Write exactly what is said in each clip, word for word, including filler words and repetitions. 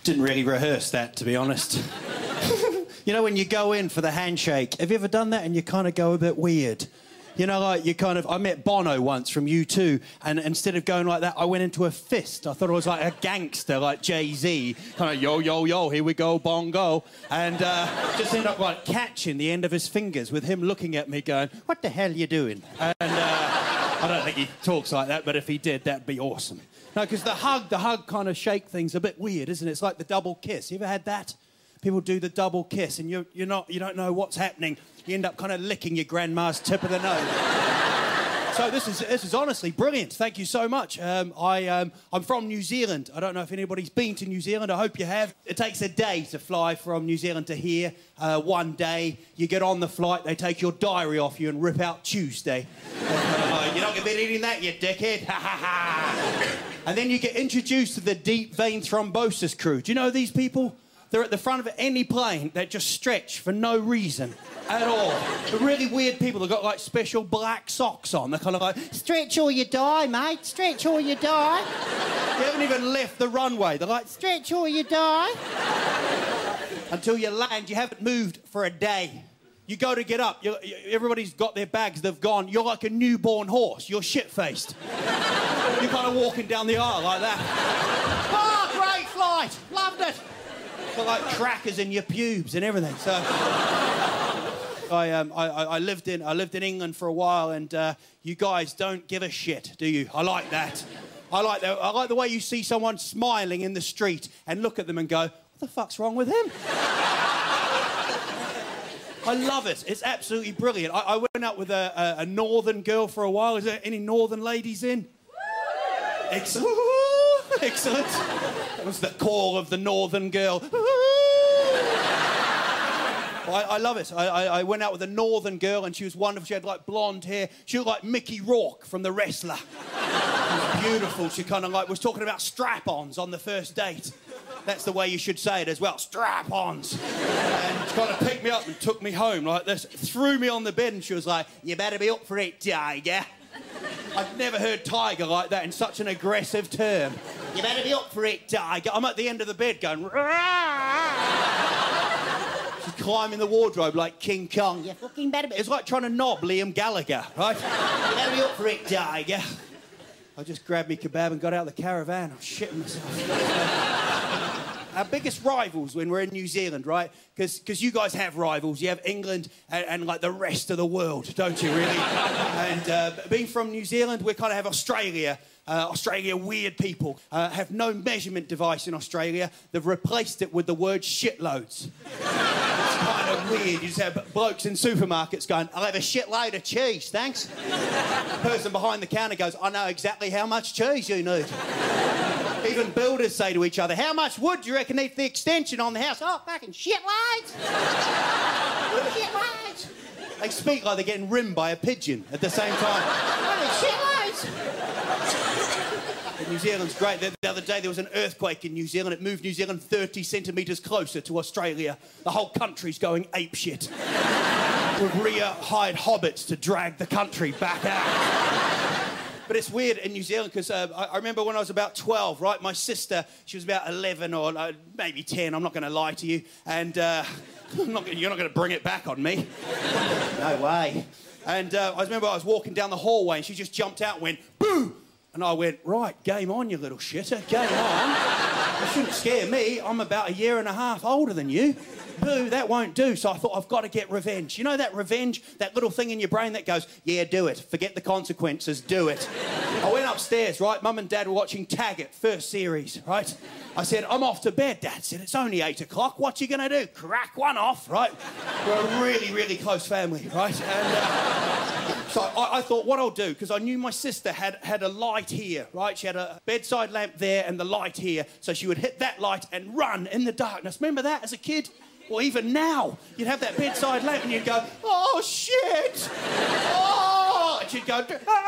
Didn't really rehearse that, to be honest. You know, when you go in for the handshake, have you ever done that and you kind of go a bit weird? You know, like, you kind of... I met Bono once from U two, and instead of going like that, I went into a fist. I thought I was like a gangster, like Jay-Z. Kind of, yo, yo, yo, here we go, bongo. And uh, just ended up, like, catching the end of his fingers with him looking at me going, what the hell are you doing? And uh, I don't think he talks like that, but if he did, that'd be awesome. No, because the hug, the hug kind of shake thing's a bit weird, isn't it? It's like the double kiss. You ever had that? People do the double kiss, and you're, you're not, you don't know what's happening. You end up kind of licking your grandma's tip of the nose. So this is this is honestly brilliant. Thank you so much. Um, I um, I'm from New Zealand. I don't know if anybody's been to New Zealand. I hope you have. It takes a day to fly from New Zealand to here. Uh, one day you get on the flight, they take your diary off you and rip out Tuesday. uh, you're not going to be eating that, you dickhead. Ha ha ha. And then you get introduced to the deep vein thrombosis crew. Do you know these people? They're at the front of any plane that just stretch for no reason at all. They're really weird people. They've got, like, special black socks on. They're kind of like, stretch or you die, mate. Stretch or you die. They haven't even left the runway. They're like, stretch or you die. Until you land, you haven't moved for a day. You go to get up. You, you, everybody's got their bags. They've gone. You're like a newborn horse. You're shit-faced. You're kind of walking down the aisle like that. Oh, great flight. Loved it. Got like crackers in your pubes and everything. So, I um I, I lived in I lived in England for a while, and uh, you guys don't give a shit, do you? I like that. I like that. I like the way you see someone smiling in the street and look at them and go, "What the fuck's wrong with him?" I love it. It's absolutely brilliant. I, I went out with a, a, a northern girl for a while. Is there any northern ladies in? Excellent. Excellent. That was the call of the northern girl. I, I love it. I, I, I went out with a northern girl and she was wonderful. She had, like, blonde hair. She looked like Mickey Rourke from The Wrestler. She was beautiful. She kind of, like, was talking about strap-ons on the first date. That's the way you should say it as well, strap-ons. And she kind of picked me up and took me home like this, threw me on the bed, and she was like, you better be up for it, tiger. I've never heard tiger like that in such an aggressive term. You better be up for it, tiger. I'm at the end of the bed going... She's climbing the wardrobe like King Kong. You fucking better be... It's like trying to knob Liam Gallagher, right? You better be up for it, tiger. I just grabbed me kebab and got out of the caravan. I'm shitting myself. Our biggest rivals when we're in New Zealand, right? Because you guys have rivals. You have England and, and, like, the rest of the world, don't you, really? And uh, being from New Zealand, we kind of have Australia. Uh, Australia, weird people. Uh, have no measurement device in Australia. They've replaced it with the word shitloads. It's kind of weird. You just have blokes in supermarkets going, I'll have a shitload of cheese, thanks. The person behind the counter goes, I know exactly how much cheese you need. Even builders say to each other, how much wood do you reckon needs the extension on the house? Oh, fucking shitloads. Shitloads. They speak like they're getting rimmed by a pigeon at the same time. Oh, shitloads. New Zealand's great. The, the other day there was an earthquake in New Zealand. It moved New Zealand thirty centimetres closer to Australia. The whole country's going apeshit. We've re-hired hobbits to drag the country back out. But it's weird in New Zealand because uh, I, I remember when I was about twelve, right? My sister, she was about eleven or uh, maybe ten. I'm not going to lie to you. And uh, I'm not, you're not going to bring it back on me. No way. And uh, I remember I was walking down the hallway and she just jumped out and went, boo! And I went, right, game on, you little shitter, game on. You shouldn't scare me. I'm about a year and a half older than you. Boo, that won't do. So I thought, I've got to get revenge. You know that revenge, that little thing in your brain that goes, yeah, do it. Forget the consequences, do it. I went upstairs, right? Mum and Dad were watching Taggart, first series, right? I said, I'm off to bed. Dad said, it's only eight o'clock. What you going to do? Crack one off, right? We're a really, really close family, right? And uh, so I, I thought, what I'll do, because I knew my sister had, had a light here, right? She had a bedside lamp there and the light here. So she would hit that light and run in the darkness. Remember that as a kid? Or even now, you'd have that bedside lamp and you'd go, oh, shit! Oh! And she'd go,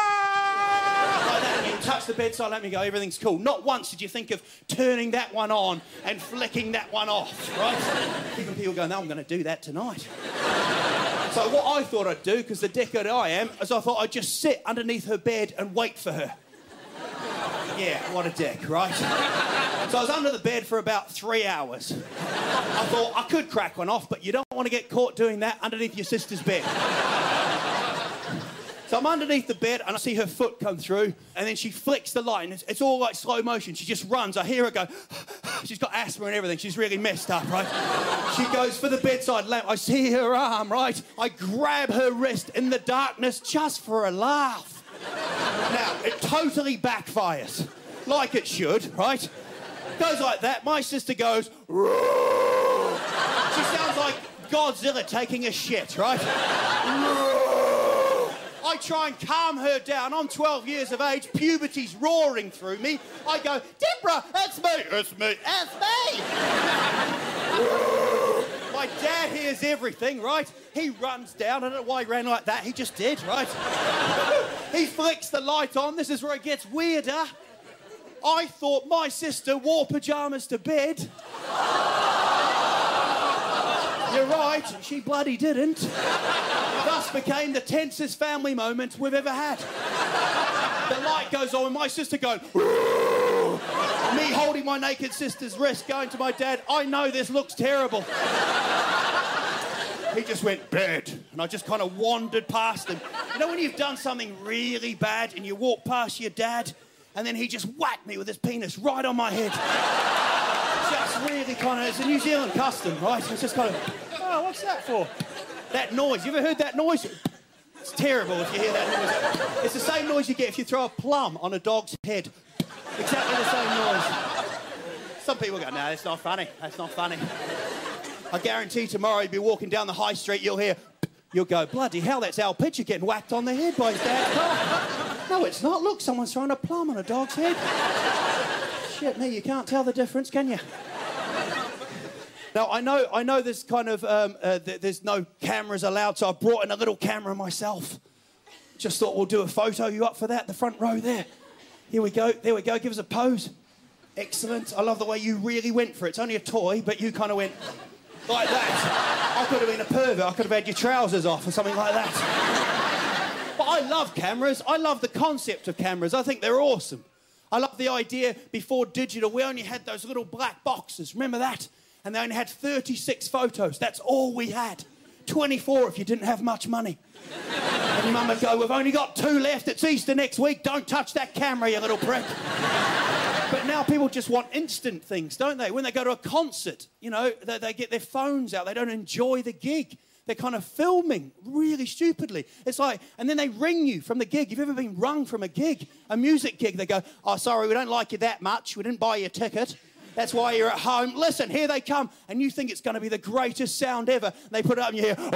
ah! Like that, and you'd touch the bedside lamp and you go, everything's cool. Not once did you think of turning that one on and flicking that one off, right? Even people go, no, I'm going to do that tonight. So what I thought I'd do, because the dickhead I am, is I thought I'd just sit underneath her bed and wait for her. Yeah, what a dick, right? So I was under the bed for about three hours. I thought I could crack one off, but you don't want to get caught doing that underneath your sister's bed. So I'm underneath the bed and I see her foot come through and then she flicks the light and it's, it's all like slow motion. She just runs. I hear her go, she's got asthma and everything. She's really messed up, right? She goes for the bedside lamp. I see her arm, right? I grab her wrist in the darkness just for a laugh. Now, it totally backfires. Like it should, right? Goes like that. My sister goes, roar. She sounds like Godzilla taking a shit, right? I try and calm her down. I'm twelve years of age. Puberty's roaring through me. I go, Deborah, it's me. It's me. It's me. My dad hears everything, right? He runs down. I don't know why he ran like that. He just did, right? He flicks the light on. This is where it gets weirder. I thought my sister wore pyjamas to bed. You're right, she bloody didn't. Thus became the tensest family moment we've ever had. The light goes on and my sister going, Roo! Me holding my naked sister's wrist going to my dad, I know this looks terrible. He just went, bed. And I just kind of wandered past him. You know when you've done something really bad and you walk past your dad and then he just whacked me with his penis right on my head. Just really kind of, it's a New Zealand custom, right? It's just kind of, oh, what's that for? That noise, you ever heard that noise? It's terrible if you hear that noise. It's the same noise you get if you throw a plum on a dog's head. Exactly the same noise. Some people go, no, that's not funny, that's not funny. I guarantee tomorrow you'll be walking down the high street, you'll hear, you'll go, bloody hell, that's Al Pitcher getting whacked on the head by his dad's car. No, it's not. Look, someone's throwing a plum on a dog's head. Shit, me, you can't tell the difference, can you? Now, I know I know there's kind of, um, uh, th there's no cameras allowed, so I brought in a little camera myself. Just thought we'll do a photo. You up for that? The front row there. Here we go. There we go. Give us a pose. Excellent. I love the way you really went for it. It's only a toy, but you kind of went like that. I could have been a pervert. I could have had your trousers off or something like that. But I love cameras. I love the concept of cameras. I think they're awesome. I love the idea before digital, we only had those little black boxes. Remember that? And they only had thirty-six photos. That's all we had. twenty-four if you didn't have much money. And your mum would go, we've only got two left. It's Easter next week. Don't touch that camera, you little prick. But now people just want instant things, don't they? When they go to a concert, you know, they, they get their phones out. They don't enjoy the gig. They're kind of filming really stupidly. It's like, and then they ring you from the gig. You've ever been rung from a gig, a music gig? They go, oh, sorry, we don't like you that much. We didn't buy you a ticket. That's why you're at home. Listen, here they come. And you think it's going to be the greatest sound ever. And they put it up and you hear, and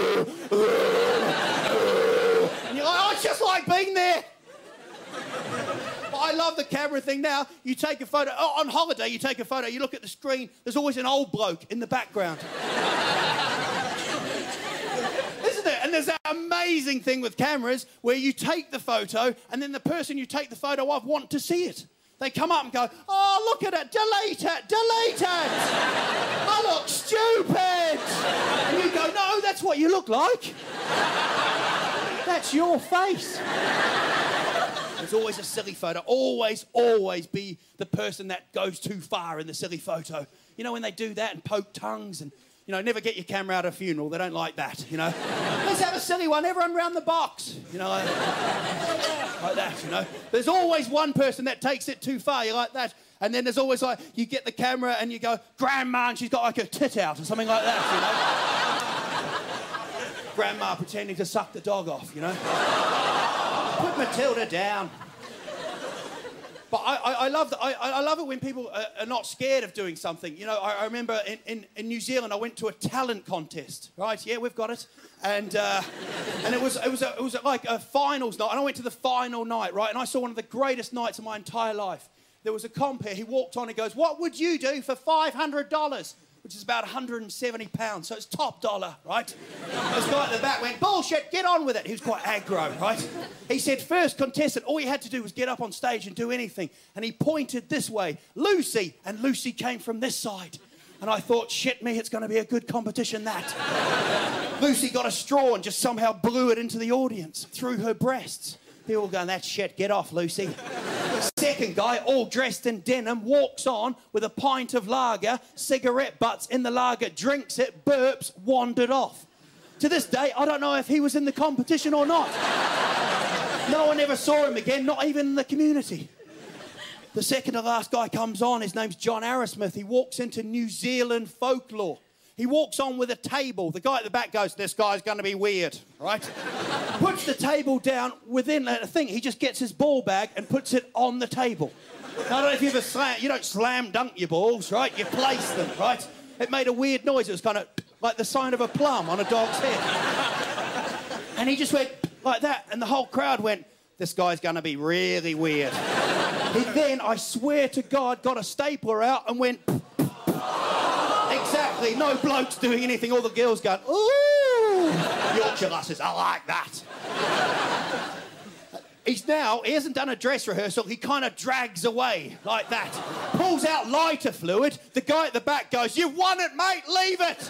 you're like, oh, it's just like being there. But I love the camera thing now. You take a photo, oh, on holiday, you take a photo, you look at the screen, there's always an old bloke in the background. Isn't it? And there's that amazing thing with cameras where you take the photo and then the person you take the photo of want to see it. They come up and go, oh, look at it, delete it, delete it. I look stupid. And you go, no, that's what you look like. That's your face. There's always a silly photo. Always, always be the person that goes too far in the silly photo. You know, when they do that and poke tongues and, you know, never get your camera out at a funeral. They don't like that, you know. Let's have a silly one. Everyone round the box. You know, like, like that, you know. There's always one person that takes it too far. You're like that. And then there's always like, you get the camera and you go, Grandma, and she's got like a tit out or something like that, you know. Grandma pretending to suck the dog off, you know. Put Matilda down. But I, I, I, love the, I, I love it when people are, are not scared of doing something. You know, I, I remember in, in, in New Zealand, I went to a talent contest, right? Yeah, we've got it. And uh, and it was it was a, it was like a finals night, and I went to the final night, right? And I saw one of the greatest nights of my entire life. There was a compere. He walked on. He goes, "What would you do for five hundred dollars?" Which is about one hundred and seventy pounds, so it's top dollar, right? This guy at the back went, bullshit, get on with it. He was quite aggro, right? He said, first contestant, all you had to do was get up on stage and do anything. And he pointed this way, Lucy, and Lucy came from this side. And I thought, shit me, it's going to be a good competition, that. Lucy got a straw and just somehow blew it into the audience through her breasts. People going, that's shit, get off, Lucy. Second guy, all dressed in denim, walks on with a pint of lager, cigarette butts in the lager, drinks it, burps, wandered off. To this day, I don't know if he was in the competition or not. No one ever saw him again, not even in the community. The second to last guy comes on, his name's John Arrowsmith. He walks into New Zealand folklore. He walks on with a table. The guy at the back goes, this guy's going to be weird, right? Puts the table down within a thing. He just gets his ball bag and puts it on the table. Now, I don't know if you ever slam... You don't slam dunk your balls, right? You place them, right? It made a weird noise. It was kind of like the sign of a plum on a dog's head. And he just went like that, and the whole crowd went, this guy's going to be really weird. He then, I swear to God, got a stapler out and went... Exactly, no blokes doing anything, all the girls going, ooh! Yorkshire lasses, I like that. He's now, he hasn't done a dress rehearsal, he kind of drags away like that. Pulls out lighter fluid, the guy at the back goes, you've won it, mate, leave it!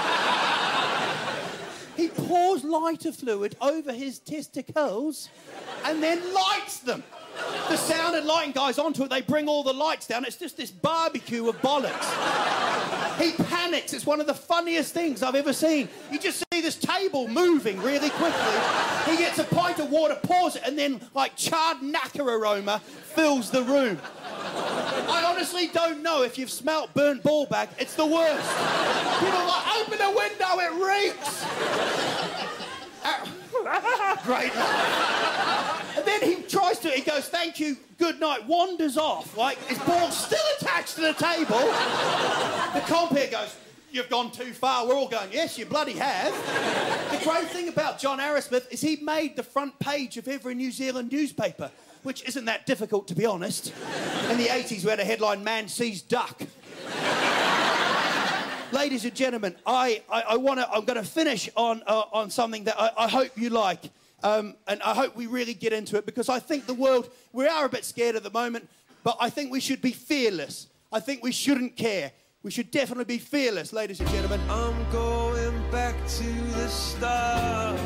He pours lighter fluid over his testicles and then lights them. The sound and lighting guys onto it, they bring all the lights down. It's just this barbecue of bollocks. He panics. It's one of the funniest things I've ever seen. You just see this table moving really quickly. He gets a pint of water, pours it, and then, like, charred knacker aroma fills the room. I honestly don't know if you've smelt burnt ball bag. It's the worst. People are like, open the window, it reeks. Great. And then he tries to, he goes, thank you, good night, wanders off, like his ball's still attached to the table. The compere goes, you've gone too far. We're all going, yes, you bloody have. The great thing about John Arrowsmith is he made the front page of every New Zealand newspaper, which isn't that difficult, to be honest. In the eighties, we had a headline, man sees duck. Ladies and gentlemen, I, I, I want to, I'm going to finish on, uh, on something that I, I hope you like. Um, and I hope we really get into it, because I think the world, we are a bit scared at the moment, but I think we should be fearless. I think we shouldn't care. We should definitely be fearless, ladies and gentlemen. I'm going back to the start.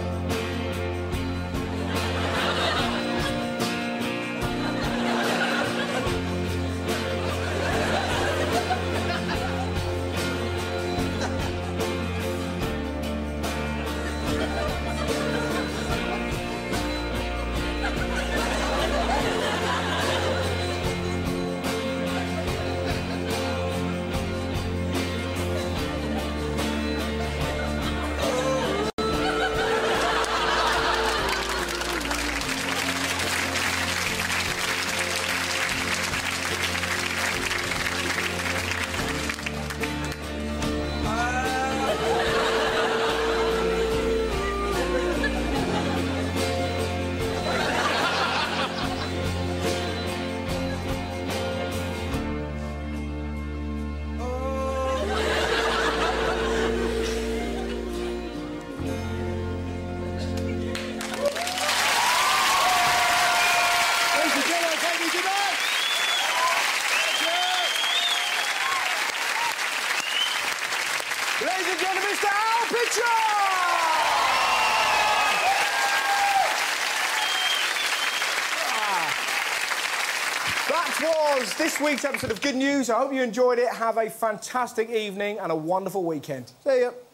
Ladies and gentlemen, Mister Al Pitcher! That was this week's episode of Good News. I hope you enjoyed it. Have a fantastic evening and a wonderful weekend. See ya.